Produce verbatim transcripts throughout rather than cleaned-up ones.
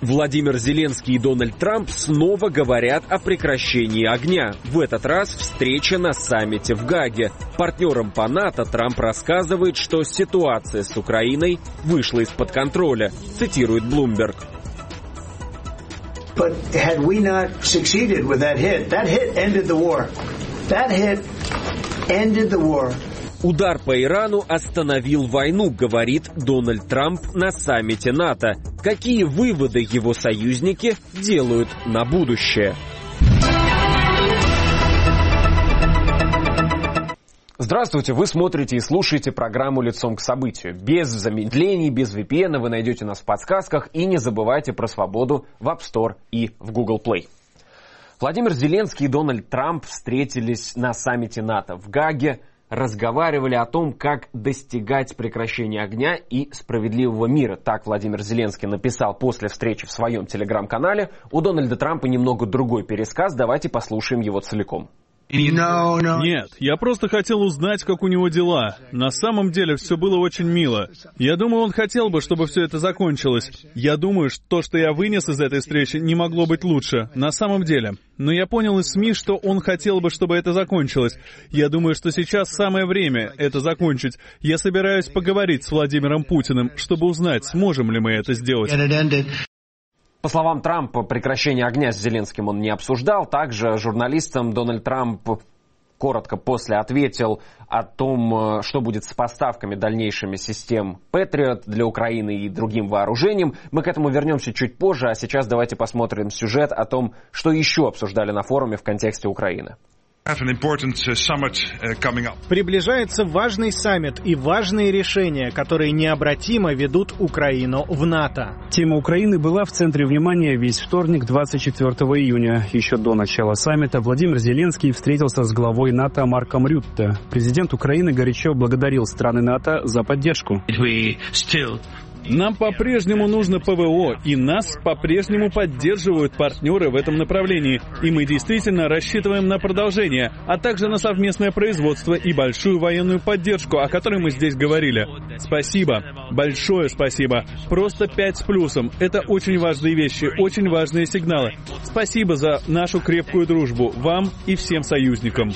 Владимир Зеленский и Дональд Трамп снова говорят о прекращении огня. В этот раз встреча на саммите в Гааге. Партнерам по НАТО Трамп рассказывает, что ситуация с Украиной вышла из-под контроля. Цитирует Bloomberg. But had we not succeeded with that hit, that hit ended the war. That hit ended the war. Удар по Ирану остановил войну, говорит Дональд Трамп на саммите НАТО. Какие выводы его союзники делают на будущее? Здравствуйте, вы смотрите и слушаете программу «Лицом к событию». Без замедлений, без ви пи эн вы найдете нас в подсказках, и не забывайте про свободу в App Store и в Google Play. Владимир Зеленский и Дональд Трамп встретились на саммите НАТО в Гааге, разговаривали о том, как достигать прекращения огня и справедливого мира. Так Владимир Зеленский написал после встречи в своем телеграм-канале. У Дональда Трампа немного другой пересказ, давайте послушаем его целиком. No, no. Нет, я просто хотел узнать, как у него дела. На самом деле все было очень мило. Я думаю, он хотел бы, чтобы все это закончилось. Я думаю, что то, что я вынес из этой встречи, не могло быть лучше. На самом деле. Но я понял из СМИ, что он хотел бы, чтобы это закончилось. Я думаю, что сейчас самое время это закончить. Я собираюсь поговорить с Владимиром Путиным, чтобы узнать, сможем ли мы это сделать. По словам Трампа, прекращение огня с Зеленским он не обсуждал. Также журналистам Дональд Трамп коротко после ответил о том, что будет с поставками дальнейшими систем Patriot для Украины и другим вооружением. Мы к этому вернемся чуть позже, а сейчас давайте посмотрим сюжет о том, что еще обсуждали на форуме в контексте Украины. Приближается важный саммит и важные решения, которые необратимо ведут Украину в НАТО. Тема Украины была в центре внимания весь вторник, двадцать четвёртого июня. Еще до начала саммита Владимир Зеленский встретился с главой НАТО Марком Рютте. Президент Украины горячо благодарил страны НАТО за поддержку. Нам по-прежнему нужно ПВО, и нас по-прежнему поддерживают партнеры в этом направлении. И мы действительно рассчитываем на продолжение, а также на совместное производство и большую военную поддержку, о которой мы здесь говорили. Спасибо. Большое спасибо. Просто пять с плюсом. Это очень важные вещи, очень важные сигналы. Спасибо за нашу крепкую дружбу вам и всем союзникам.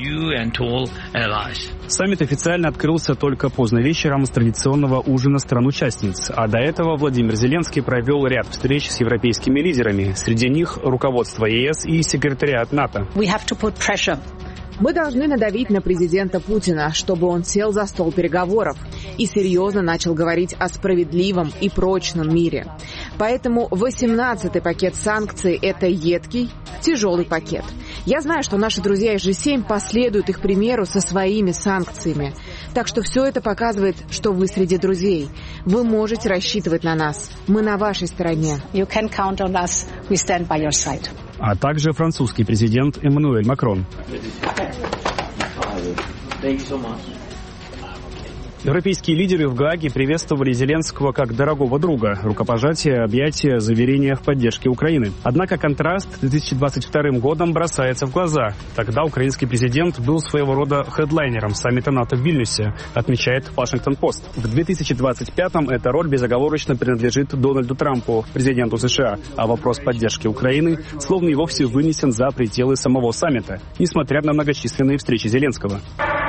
Саммит официально открылся только поздно вечером с традиционного ужина стран-участниц. А до этого Владимир Зеленский провел ряд встреч с европейскими лидерами. Среди них руководство ЕС и секретариат НАТО. Мы должны надавить на президента Путина, чтобы он сел за стол переговоров и серьезно начал говорить о справедливом и прочном мире. Поэтому восемнадцатый пакет санкций – это едкий, тяжелый пакет. Я знаю, что наши друзья из джи семь последуют их примеру со своими санкциями. Так что все это показывает, что вы среди друзей. Вы можете рассчитывать на нас. Мы на вашей стороне. You can count on us. We stand by your side. А также французский президент Эммануэль Макрон. Европейские лидеры в Гааге приветствовали Зеленского как дорогого друга. Рукопожатие, объятия, заверения в поддержке Украины. Однако контраст две тысячи двадцать вторым годом бросается в глаза. Тогда украинский президент был своего рода хедлайнером саммита НАТО в Вильнюсе, отмечает Вашингтон-Пост. В две тысячи двадцать пятом эта роль безоговорочно принадлежит Дональду Трампу, президенту США, а вопрос поддержки Украины словно и вовсе вынесен за пределы самого саммита, несмотря на многочисленные встречи Зеленского.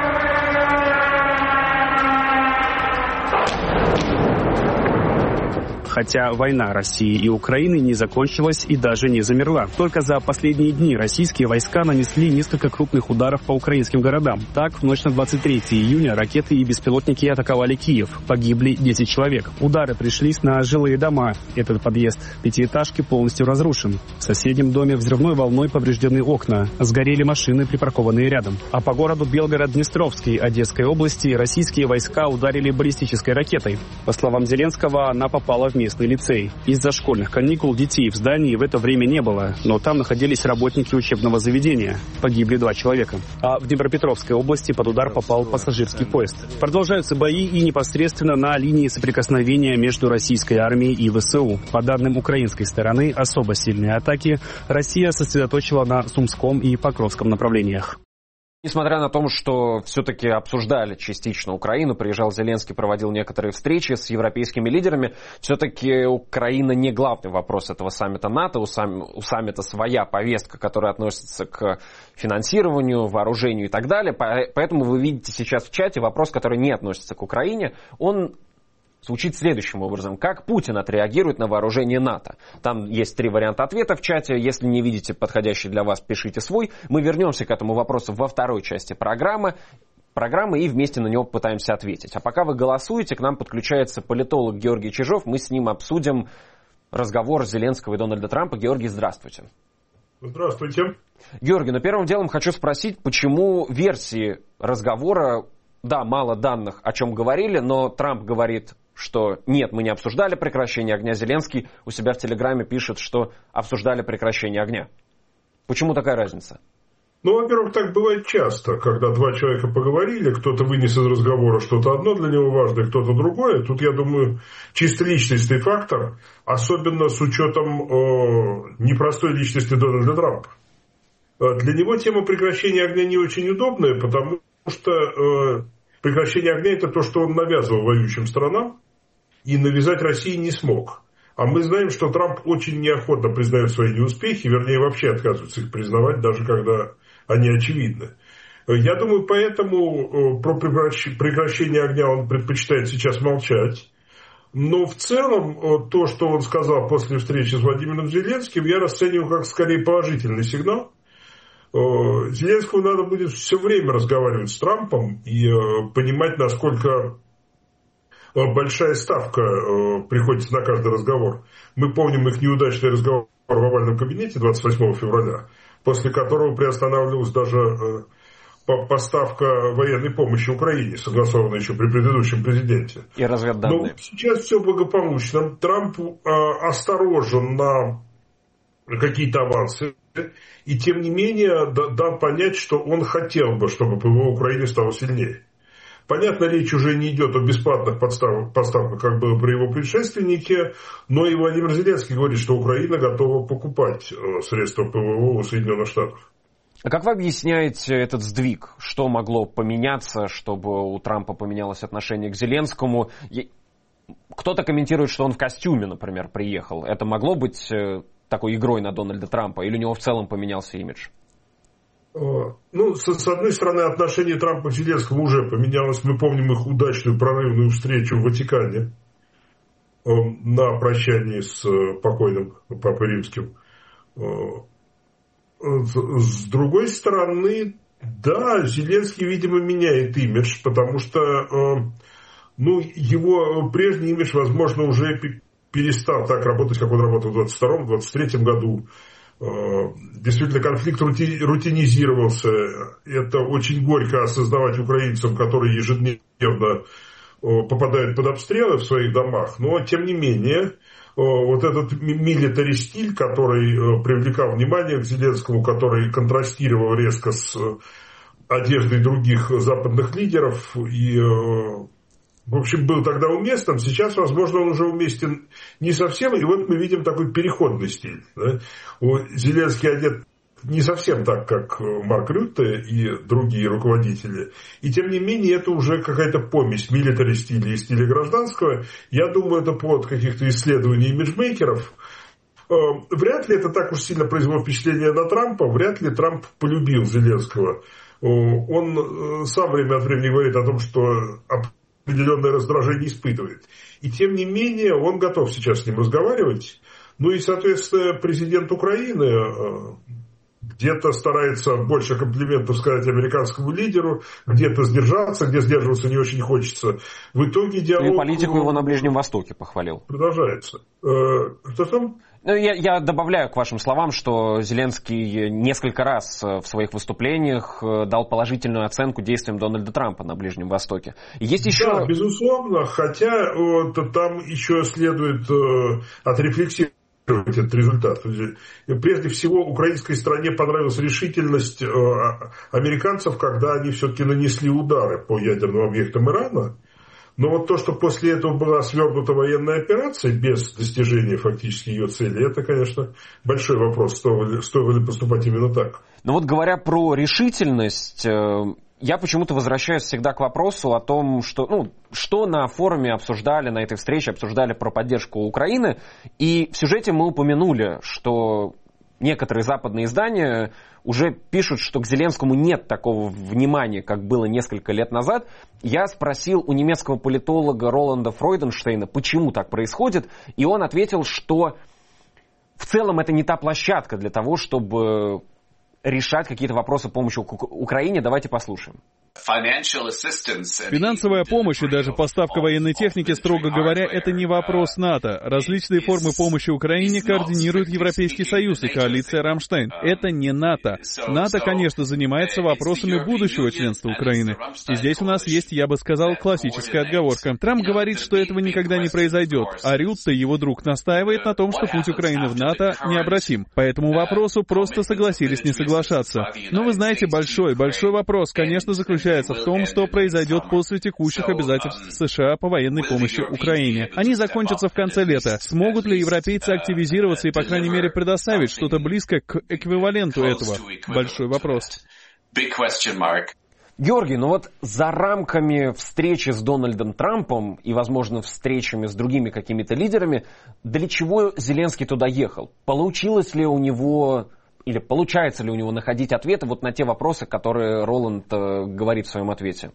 Хотя война России и Украины не закончилась и даже не замерла. Только за последние дни российские войска нанесли несколько крупных ударов по украинским городам. Так, в ночь на двадцать третьего июня ракеты и беспилотники атаковали Киев. Погибли десять человек. Удары пришлись на жилые дома. Этот подъезд пятиэтажки полностью разрушен. В соседнем доме взрывной волной повреждены окна. Сгорели машины, припаркованные рядом. А по городу Белгород-Днестровской Одесской области российские войска ударили баллистической ракетой. По словам Зеленского, она попала в местный лицей. Из-за школьных каникул детей в здании в это время не было, но там находились работники учебного заведения. Погибли два человека. А в Днепропетровской области под удар попал пассажирский поезд. Продолжаются бои и непосредственно на линии соприкосновения между российской армией и ВСУ. По данным украинской стороны, особо сильные атаки Россия сосредоточила на Сумском и Покровском направлениях. Несмотря на то, что все-таки обсуждали частично Украину, приезжал Зеленский, проводил некоторые встречи с европейскими лидерами, все-таки Украина не главный вопрос этого саммита НАТО, у, сам, у саммита своя повестка, которая относится к финансированию, вооружению и так далее. Поэтому вы видите сейчас в чате вопрос, который не относится к Украине, он звучит следующим образом. Как Путин отреагирует на вооружение НАТО? Там есть три варианта ответа в чате. Если не видите подходящий для вас, пишите свой. Мы вернемся к этому вопросу во второй части программы. программы и вместе на него попытаемся ответить. А пока вы голосуете, к нам подключается политолог Георгий Чижов. Мы с ним обсудим разговор Зеленского и Дональда Трампа. Георгий, здравствуйте. Здравствуйте. Георгий, ну первым делом хочу спросить, почему версии разговора, да, мало данных, о чем говорили, но Трамп говорит, что нет, мы не обсуждали прекращение огня. Зеленский у себя в Телеграме пишет, что обсуждали прекращение огня. Почему такая разница? Ну, во-первых, так бывает часто, когда два человека поговорили, кто-то вынес из разговора что-то одно для него важное, кто-то другое. Тут, я думаю, чисто личностный фактор, особенно с учетом э, непростой личности Дональда Трампа. Для него тема прекращения огня не очень удобная, потому что э, прекращение огня – это то, что он навязывал воюющим странам, и навязать России не смог. А мы знаем, что Трамп очень неохотно признает свои неуспехи, вернее, вообще отказывается их признавать, даже когда они очевидны. Я думаю, поэтому про прекращение огня он предпочитает сейчас молчать. Но в целом, то, что он сказал после встречи с Владимиром Зеленским, я расцениваю как скорее положительный сигнал. Зеленскому надо будет все время разговаривать с Трампом и понимать, насколько большая ставка приходится на каждый разговор. Мы помним их неудачный разговор в овальном кабинете двадцать восьмого февраля, после которого приостанавливалась даже поставка военной помощи Украине, согласованная еще при предыдущем президенте. И разведданные. Но сейчас все благополучно. Трамп осторожен на какие-то авансы. И тем не менее дал понять, что он хотел бы, чтобы ПВО Украины стало сильнее. Понятно, речь уже не идет о бесплатных поставках, поставках, как было при его предшественнике, но и Владимир Зеленский говорит, что Украина готова покупать средства ПВО у Соединенных Штатов. А как вы объясняете этот сдвиг? Что могло поменяться, чтобы у Трампа поменялось отношение к Зеленскому? Кто-то комментирует, что он в костюме, например, приехал. Это могло быть такой игрой на Дональда Трампа? Или у него в целом поменялся имидж? Ну, с, с одной стороны, отношение Трампа к Зеленскому уже поменялось. Мы помним их удачную прорывную встречу в Ватикане на прощании с покойным Папой Римским. С другой стороны, да, Зеленский, видимо, меняет имидж, потому что ну, его прежний имидж, возможно, уже перестал так работать, как он работал в двадцать втором — двадцать третьем году. Действительно, конфликт рутинизировался. Это очень горько осознавать украинцам, которые ежедневно попадают под обстрелы в своих домах. Но, тем не менее, вот этот милитари стиль, который привлекал внимание к Зеленскому, который контрастировал резко с одеждой других западных лидеров и, в общем, был тогда уместным. Сейчас, возможно, он уже уместен не совсем. И вот мы видим такой переходный стиль. Да? Зеленский одет не совсем так, как Марк Рютте и другие руководители. И тем не менее, это уже какая-то помесь милитари стиля и стиля гражданского. Я думаю, это плод каких-то исследований имиджмейкеров. Вряд ли это так уж сильно произвело впечатление на Трампа. Вряд ли Трамп полюбил Зеленского. Он сам время от времени говорит о том, что определенное раздражение испытывает. И тем не менее, он готов сейчас с ним разговаривать. Ну и, соответственно, президент Украины где-то старается больше комплиментов сказать американскому лидеру, где-то сдержаться, где сдерживаться не очень хочется. В итоге диалог... И политику его на Ближнем Востоке похвалил. Продолжается. Что там? Я, я добавляю к вашим словам, что Зеленский несколько раз в своих выступлениях дал положительную оценку действиям Дональда Трампа на Ближнем Востоке. Есть еще... Да, безусловно, хотя вот, там еще следует э, отрефлексировать этот результат. Прежде всего, украинской стране понравилась решительность э, американцев, когда они все-таки нанесли удары по ядерным объектам Ирана. Но вот то, что после этого была свернута военная операция без достижения фактически ее цели, это, конечно, большой вопрос, стоило ли, стоило ли поступать именно так. Но вот говоря про решительность, я почему-то возвращаюсь всегда к вопросу о том, что, ну, что на форуме обсуждали, на этой встрече обсуждали про поддержку Украины. И в сюжете мы упомянули, что некоторые западные издания уже пишут, что к Зеленскому нет такого внимания, как было несколько лет назад. Я спросил у немецкого политолога Роланда Фройденштейна, почему так происходит, и он ответил, что в целом это не та площадка для того, чтобы решать какие-то вопросы помощи Украине. Давайте послушаем. Финансовая помощь и даже поставка военной техники, строго говоря, это не вопрос НАТО. Различные формы помощи Украине координирует Европейский Союз и коалиция «Рамштайн». Это не НАТО. НАТО, конечно, занимается вопросами будущего членства Украины. И здесь у нас есть, я бы сказал, классическая отговорка. Трамп говорит, что этого никогда не произойдет, а Рютте, его друг, настаивает на том, что путь Украины в НАТО необратим. По этому вопросу просто согласились не соглашаться. Но вы знаете, большой, большой вопрос, конечно, заключается в том, что произойдет после текущих обязательств США по военной помощи Украине. Они закончатся в конце лета. Смогут ли европейцы активизироваться и, по крайней мере, предоставить что-то близкое к эквиваленту этого? Большой вопрос. Георгий, ну вот за рамками встречи с Дональдом Трампом и, возможно, встречами с другими какими-то лидерами, для чего Зеленский туда ехал? Получилось ли у него... Или получается ли у него находить ответы вот на те вопросы, которые Роланд э, говорит в своем ответе?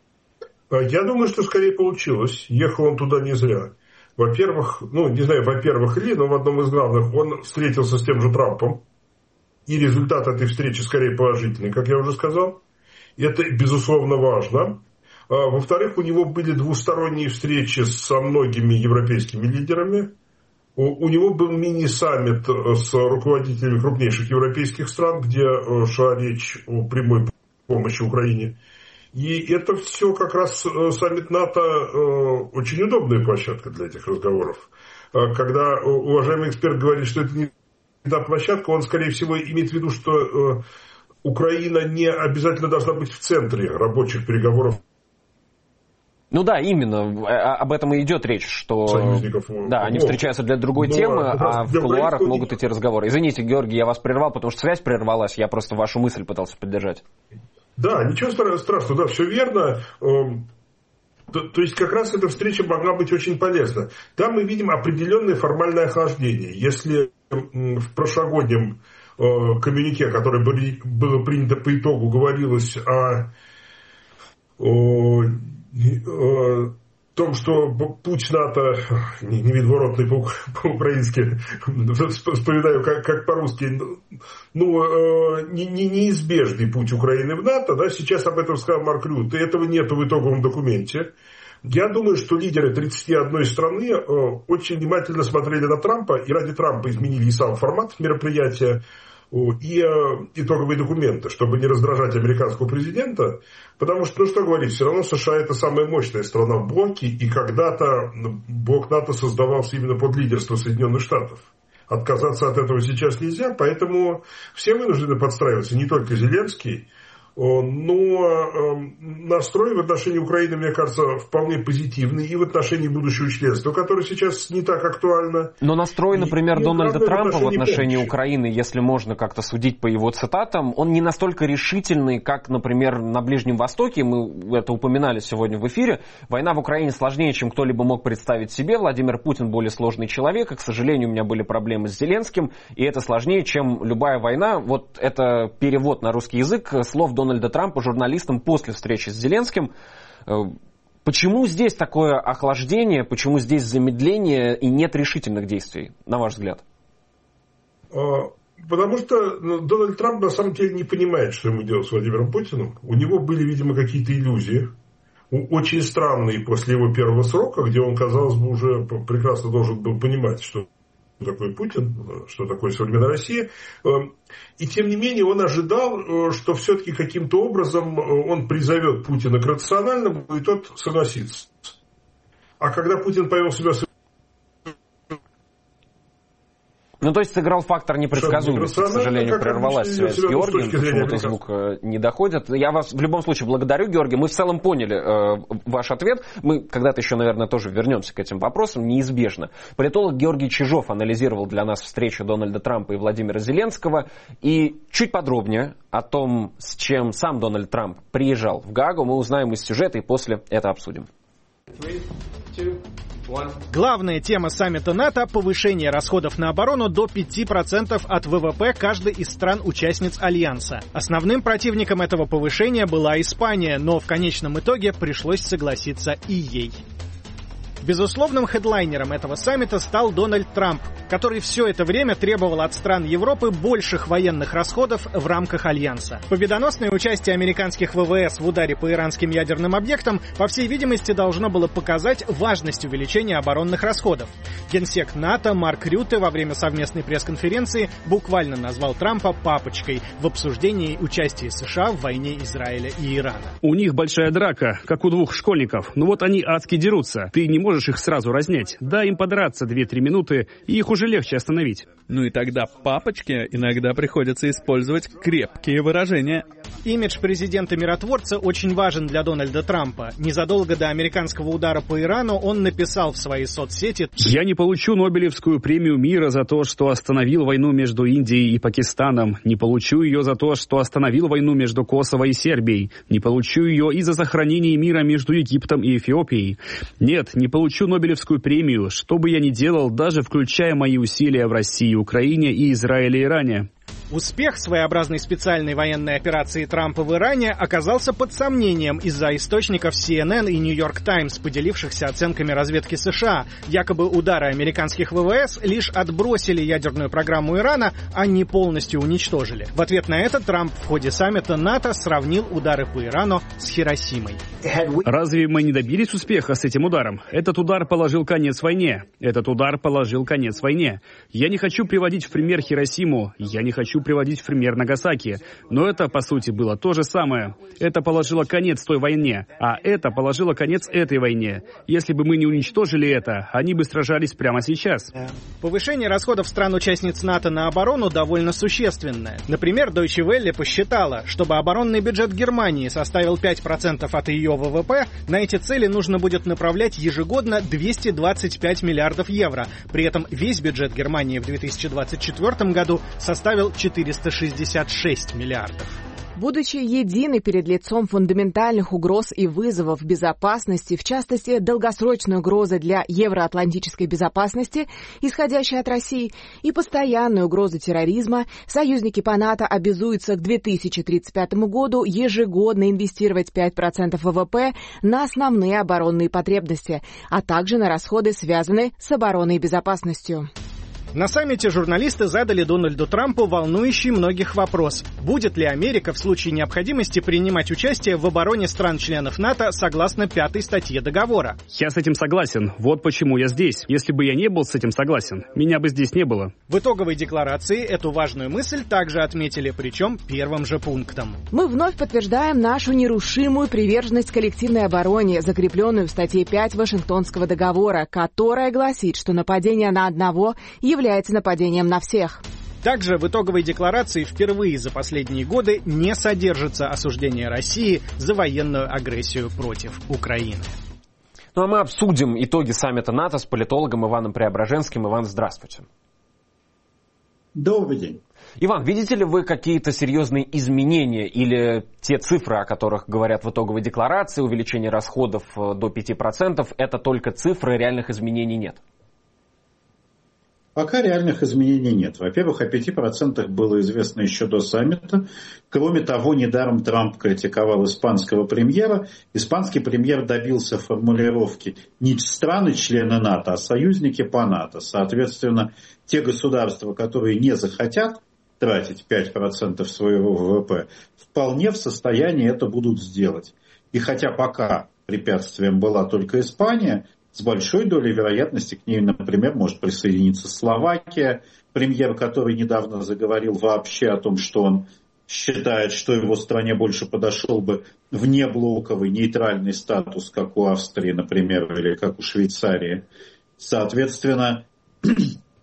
Я думаю, что скорее получилось. Ехал он туда не зря. Во-первых, ну, не знаю, во-первых или, но в одном из главных, он встретился с тем же Трампом. И результат этой встречи скорее положительный, как я уже сказал. И это, безусловно, важно. А, во-вторых, у него были двусторонние встречи со многими европейскими лидерами. У него был мини-саммит с руководителями крупнейших европейских стран, где шла речь о прямой помощи Украине. И это все как раз саммит НАТО очень удобная площадка для этих разговоров. Когда уважаемый эксперт говорит, что это не та площадка, он, скорее всего, имеет в виду, что Украина не обязательно должна быть в центре рабочих переговоров. Ну да, именно. Об этом и идет речь, что да, они встречаются для другой но, темы, а в кулуарах могут идти разговоры. Извините, Георгий, я вас прервал, потому что связь прервалась, я просто вашу мысль пытался поддержать. Да, ничего страшного, да, все верно. То, то есть как раз эта встреча могла быть очень полезна. Там мы видим определенное формальное охлаждение. Если в прошлогоднем коммюнике, которое было принято по итогу, говорилось о... о том, что путь НАТО, невидворотный по-украински, вспоминаю как, как по-русски, ну, не, не, неизбежный путь Украины в НАТО, да, сейчас об этом сказал Марк Рютте, и этого нет в итоговом документе. Я думаю, что лидеры тридцати одной страны очень внимательно смотрели на Трампа, и ради Трампа изменили и сам формат мероприятия, и э, итоговые документы, чтобы не раздражать американского президента, потому что, ну что говорить, все равно США это самая мощная страна в блоке, и когда-то блок НАТО создавался именно под лидерство Соединенных Штатов. Отказаться от этого сейчас нельзя, поэтому все вынуждены подстраиваться, не только Зеленский, но настрой в отношении Украины, мне кажется, вполне позитивный и в отношении будущего членства, которое сейчас не так актуально. Но настрой, например, и, Дональда и Трампа в отношении помощи. Украины, если можно как-то судить по его цитатам, он не настолько решительный, как, например, на Ближнем Востоке, мы это упоминали сегодня в эфире. Война в Украине сложнее, чем кто-либо мог представить себе. Владимир Путин более сложный человек, и, к сожалению, у меня были проблемы с Зеленским, и это сложнее, чем любая война. Вот это перевод на русский язык слов Дональда Трампа журналистам после встречи с Зеленским. Почему здесь такое охлаждение, почему здесь замедление и нет решительных действий, на ваш взгляд? Потому что Дональд Трамп на самом деле не понимает, что ему делать с Владимиром Путиным. У него были, видимо, какие-то иллюзии, очень странные после его первого срока, где он, казалось бы, уже прекрасно должен был понимать, что такой Путин, что такое современная Россия. И тем не менее он ожидал, что все-таки каким-то образом он призовет Путина к рациональному, и тот согласится. А когда Путин повел себя... Ну, то есть сыграл фактор непредсказуемости, к сожалению, прервалась связь с Георгием, почему-то звук не доходит. Я вас в любом случае благодарю, Георгий. Мы в целом поняли э, ваш ответ. Мы когда-то еще, наверное, тоже вернемся к этим вопросам, неизбежно. Политолог Георгий Чижов анализировал для нас встречу Дональда Трампа и Владимира Зеленского. И чуть подробнее о том, с чем сам Дональд Трамп приезжал в Гаагу, мы узнаем из сюжета и после это обсудим. Three, two, Главная тема саммита НАТО – повышение расходов на оборону до пяти процентов от ВВП каждой из стран-участниц Альянса. Основным противником этого повышения была Испания, но в конечном итоге пришлось согласиться и ей. Безусловным хедлайнером этого саммита стал Дональд Трамп, который все это время требовал от стран Европы больших военных расходов в рамках Альянса. Победоносное участие американских ВВС в ударе по иранским ядерным объектам, по всей видимости, должно было показать важность увеличения оборонных расходов. Генсек НАТО Марк Рютте во время совместной пресс-конференции буквально назвал Трампа «папочкой» в обсуждении участия США в войне Израиля и Ирана. У них большая драка, как у двух школьников. Ну вот они адски дерутся. Ты не можешь их сразу разнять. Дай им подраться две-три минуты, и их уже легче остановить. Ну и тогда папочке иногда приходится использовать крепкие выражения. Имидж президента-миротворца очень важен для Дональда Трампа. Незадолго до американского удара по Ирану он написал в своей соцсети: «Я не получу Нобелевскую премию мира за то, что остановил войну между Индией и Пакистаном. Не получу ее за то, что остановил войну между Косово и Сербией. Не получу ее и за сохранение мира между Египтом и Эфиопией. Нет, не получу Нобелевскую премию, что бы я ни делал, даже включая мои усилия в России, Украине и Израиле и Иране». Успех своеобразной специальной военной операции Трампа в Иране оказался под сомнением из-за источников си эн эн и Нью-Йорк Таймс, поделившихся оценками разведки США. Якобы удары американских ВВС лишь отбросили ядерную программу Ирана, а не полностью уничтожили. В ответ на это Трамп в ходе саммита НАТО сравнил удары по Ирану с Хиросимой. Разве мы не добились успеха с этим ударом? Этот удар положил конец войне. Этот удар положил конец войне. Я не хочу приводить в пример Хиросиму. Я не хочу приводить в пример Нагасаки. Но это, по сути, было то же самое. Это положило конец той войне, а это положило конец этой войне. Если бы мы не уничтожили это, они бы сражались прямо сейчас. Повышение расходов стран-участниц НАТО на оборону довольно существенное. Например, Deutsche Welle посчитала, чтобы оборонный бюджет Германии составил пять процентов от ее ВВП, на эти цели нужно будет направлять ежегодно двести двадцать пять миллиардов евро. При этом весь бюджет Германии в две тысячи двадцать четвёртом году составил четыреста шестьдесят шесть миллиардов. Будучи единой перед лицом фундаментальных угроз и вызовов безопасности, в частности, долгосрочной угрозы для евроатлантической безопасности, исходящей от России, и постоянной угрозы терроризма, союзники по НАТО обязуются к две тысячи тридцать пятому году ежегодно инвестировать пять процентов ВВП на основные оборонные потребности, а также на расходы, связанные с обороной и безопасностью. На саммите журналисты задали Дональду Трампу волнующий многих вопрос. Будет ли Америка в случае необходимости принимать участие в обороне стран-членов НАТО согласно пятой статье договора? Я с этим согласен. Вот почему я здесь. Если бы я не был с этим согласен, меня бы здесь не было. В итоговой декларации эту важную мысль также отметили, причем первым же пунктом. Мы вновь подтверждаем нашу нерушимую приверженность коллективной обороне, закрепленную в статье пять Вашингтонского договора, которая гласит, что нападение на одного является является нападением на всех. Также в итоговой декларации впервые за последние годы не содержится осуждение России за военную агрессию против Украины. Ну а мы обсудим итоги саммита НАТО с политологом Иваном Преображенским. Иван, здравствуйте. Добрый день. Иван, видите ли вы какие-то серьезные изменения или те цифры, о которых говорят в итоговой декларации, увеличение расходов до пяти процентов, это только цифры, реальных изменений нет? Пока реальных изменений нет. Во-первых, о пяти процентах было известно еще до саммита. Кроме того, недаром Трамп критиковал испанского премьера. Испанский премьер добился формулировки не страны-члены НАТО, а союзники по НАТО. Соответственно, те государства, которые не захотят тратить пять процентов своего ВВП, вполне в состоянии это будут сделать. И хотя пока препятствием была только Испания, с большой долей вероятности к ней, например, может присоединиться Словакия, премьер, который недавно заговорил вообще о том, что он считает, что его стране больше подошел бы внеблоковый нейтральный статус, как у Австрии, например, или как у Швейцарии. Соответственно,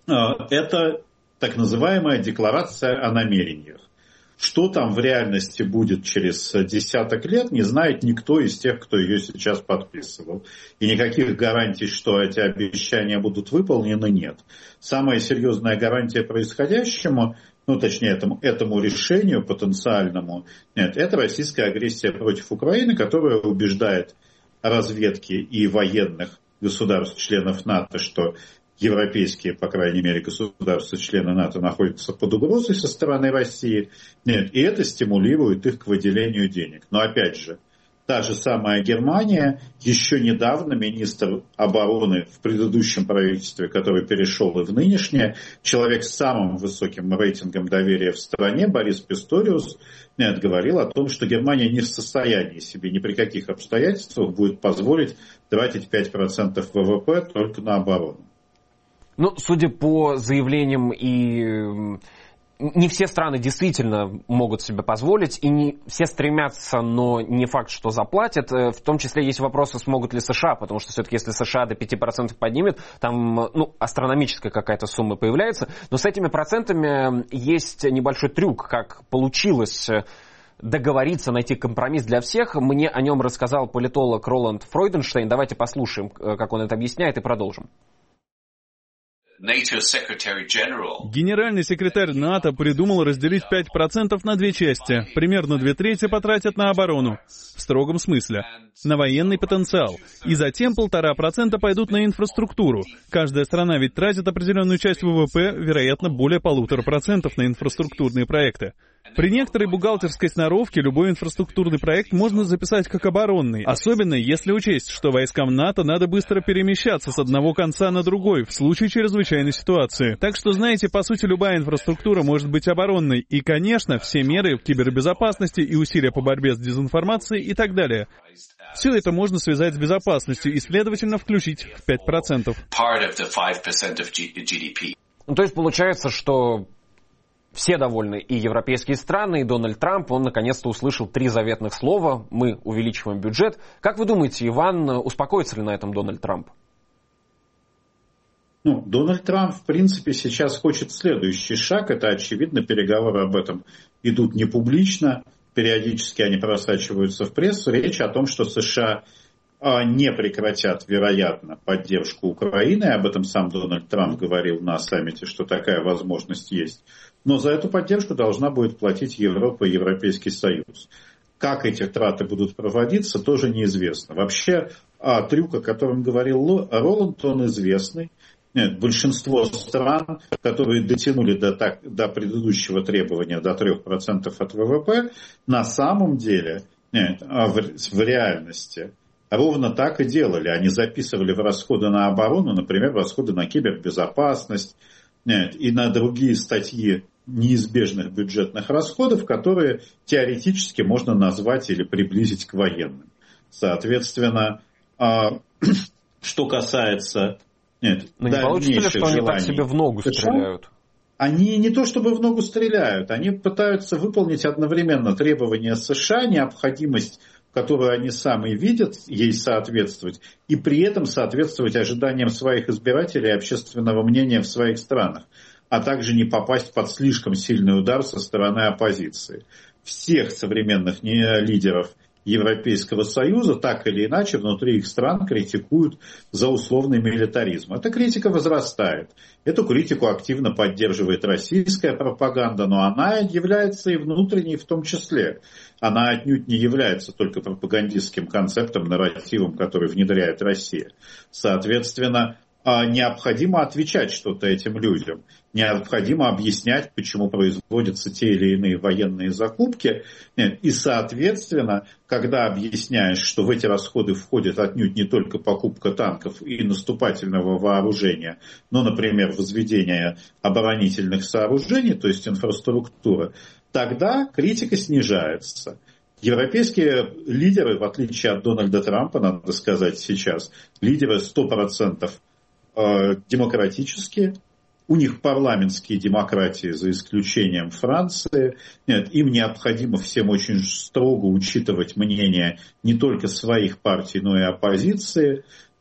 это так называемая декларация о намерениях. Что там в реальности будет через десяток лет, не знает никто из тех, кто ее сейчас подписывал. И никаких гарантий, что эти обещания будут выполнены, нет. Самая серьезная гарантия происходящему, ну точнее этому, этому решению потенциальному, нет, это российская агрессия против Украины, которая убеждает разведки и военных государств-членов НАТО, что европейские, по крайней мере, государства-члены НАТО находятся под угрозой со стороны России. Нет, и это стимулирует их к выделению денег. Но опять же, та же самая Германия, еще недавно министр обороны в предыдущем правительстве, который перешел и в нынешнее, человек с самым высоким рейтингом доверия в стране, Борис Писториус, нет, говорил о том, что Германия не в состоянии себе ни при каких обстоятельствах будет позволить тратить пять процентов ВВП только на оборону. Ну, судя по заявлениям, и не все страны действительно могут себе позволить, и не все стремятся, но не факт, что заплатят. В том числе есть вопросы, смогут ли США, потому что все-таки если США до пяти процентов поднимет, там ну, астрономическая какая-то сумма появляется. Но с этими процентами есть небольшой трюк, как получилось договориться, найти компромисс для всех. Мне о нем рассказал политолог Роланд Фройденштейн. Давайте послушаем, как он это объясняет, и продолжим. Генеральный секретарь НАТО придумал разделить пять процентов на две части. Примерно две трети потратят на оборону. В строгом смысле. На военный потенциал. И затем полтора процента пойдут на инфраструктуру. Каждая страна ведь тратит определенную часть ВВП, вероятно, более полутора процентов на инфраструктурные проекты. При некоторой бухгалтерской сноровке любой инфраструктурный проект можно записать как оборонный, особенно если учесть, что войскам НАТО надо быстро перемещаться с одного конца на другой в случае чрезвычайной ситуации. Так что, знаете, по сути, любая инфраструктура может быть оборонной. И, конечно, все меры кибербезопасности и усилия по борьбе с дезинформацией и так далее. Все это можно связать с безопасностью и, следовательно, включить в пять процентов. Ну, то есть получается, что все довольны, и европейские страны, и Дональд Трамп, он наконец-то услышал три заветных слова: мы увеличиваем бюджет. Как вы думаете, Иван, успокоится ли на этом Дональд Трамп? Ну, Дональд Трамп, в принципе, сейчас хочет следующий шаг. Это, очевидно, переговоры об этом идут не публично. Периодически они просачиваются в прессу. Речь о том, что США не прекратят, вероятно, поддержку Украины. Об этом сам Дональд Трамп говорил на саммите, что такая возможность есть. Но за эту поддержку должна будет платить Европа и Европейский Союз. Как эти траты будут проводиться, тоже неизвестно. Вообще, трюк, о котором говорил Роланд, он известный. Нет, большинство стран, которые дотянули до, так, до предыдущего требования, до трех процентов от ВВП, на самом деле, нет, в, в реальности, ровно так и делали. Они записывали в расходы на оборону, например, расходы на кибербезопасность, нет, и на другие статьи неизбежных бюджетных расходов, которые теоретически можно назвать или приблизить к военным. Соответственно, что касается... Нет, но не получится ли, что они так себе в ногу стреляют? Они не то чтобы в ногу стреляют, они пытаются выполнить одновременно требования США, необходимость, которую они сами видят, ей соответствовать, и при этом соответствовать ожиданиям своих избирателей и общественного мнения в своих странах, а также не попасть под слишком сильный удар со стороны оппозиции. Всех современных лидеров Европейского Союза так или иначе внутри их стран критикуют за условный милитаризм. Эта критика возрастает. Эту критику активно поддерживает российская пропаганда, но она является и внутренней в том числе. Она отнюдь не является только пропагандистским концептом, нарративом, который внедряет Россия. Соответственно, необходимо отвечать что-то этим людям. Необходимо объяснять, почему производятся те или иные военные закупки. И, соответственно, когда объясняешь, что в эти расходы входит отнюдь не только покупка танков и наступательного вооружения, но, например, возведение оборонительных сооружений, то есть инфраструктура, тогда критика снижается. Европейские лидеры, в отличие от Дональда Трампа, надо сказать сейчас, лидеры сто процентов демократические, у них парламентские демократии, за исключением Франции. Нет, им необходимо всем очень строго учитывать мнение не только своих партий, но и оппозиции.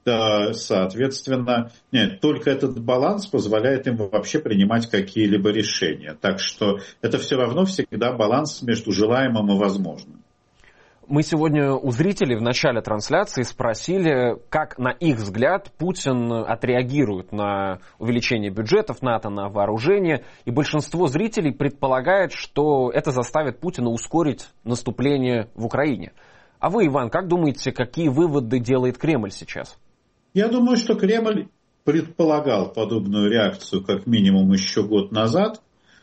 Соответственно, нет, только этот баланс позволяет им вообще принимать какие-либо решения. Так что это все равно всегда баланс между желаемым и возможным. Мы сегодня у зрителей в начале трансляции спросили, как, на их взгляд, Путин отреагирует на увеличение бюджетов НАТО на вооружение. И большинство зрителей предполагает, что это заставит Путина ускорить наступление в Украине. А вы, Иван, как думаете, какие выводы делает Кремль сейчас? Я думаю, что Кремль предполагал подобную реакцию как минимум еще год назад.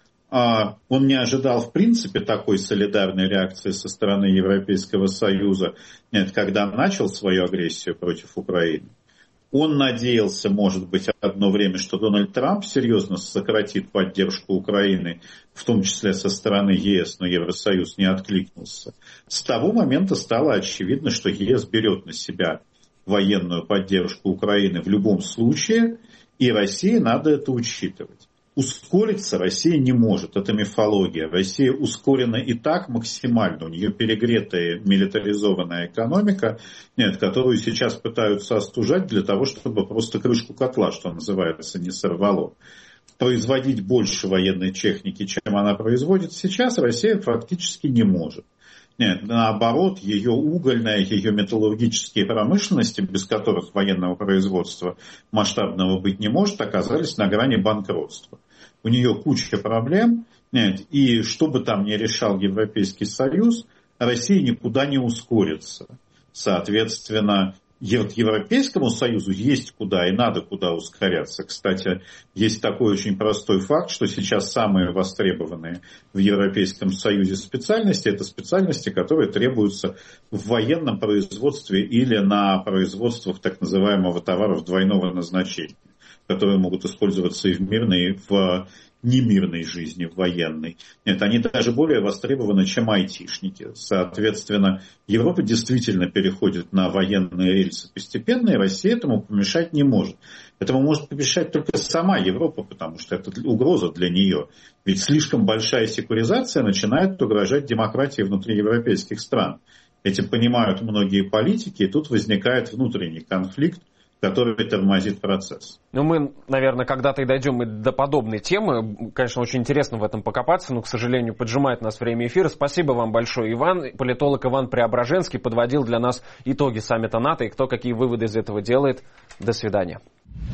Он не ожидал, в принципе, такой солидарной реакции со стороны Европейского Союза, нет, когда начал свою агрессию против Украины. Он надеялся, может быть, одно время, что Дональд Трамп серьезно сократит поддержку Украины, в том числе со стороны ЕС, но Евросоюз не откликнулся. С того момента стало очевидно, что ЕС берет на себя военную поддержку Украины в любом случае, и России надо это учитывать. Ускориться Россия не может, это мифология. Россия ускорена и так максимально, у нее перегретая милитаризованная экономика, нет, которую сейчас пытаются остужать для того, чтобы просто крышку котла, что называется, не сорвало. Производить больше военной техники, чем она производит сейчас, Россия фактически не может. Нет, наоборот, ее угольная, ее металлургические промышленности, без которых военного производства масштабного быть не может, оказались на грани банкротства. У нее куча проблем, нет, и что бы там ни решал Европейский Союз, Россия никуда не ускорится. Соответственно, Европейскому Союзу есть куда и надо куда ускоряться. Кстати, есть такой очень простой факт, что сейчас самые востребованные в Европейском Союзе специальности – это специальности, которые требуются в военном производстве или на производствах так называемого товаров двойного назначения, которые могут использоваться и в мирной, и в немирной жизни, в военной. Нет, они даже более востребованы, чем айтишники. Соответственно, Европа действительно переходит на военные рельсы постепенно, и Россия этому помешать не может. Этому может помешать только сама Европа, потому что это угроза для нее. Ведь слишком большая секуризация начинает угрожать демократии внутри европейских стран. Этим понимают многие политики, и тут возникает внутренний конфликт, который тормозит процесс. Ну, мы, наверное, когда-то и дойдем и до подобной темы. Конечно, очень интересно в этом покопаться, но, к сожалению, поджимает нас время эфира. Спасибо вам большое, Иван. Политолог Иван Преображенский подводил для нас итоги саммита НАТО и кто какие выводы из этого делает. До свидания.